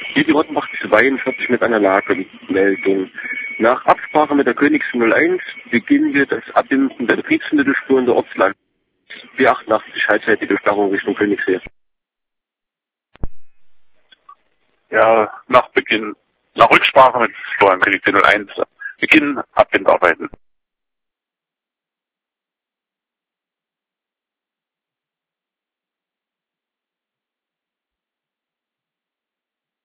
Hier die Rottenbach 42 mit einer Lagemeldung. Nach Absprache mit der Königs 01 beginnen wir das Abbinden der Betriebsmittelspuren der Ortslage B88 halbseitige Sperrung Richtung Königssee. Ja, nach Rücksprache mit Steuern Königsee 01 beginnen Abbindarbeiten.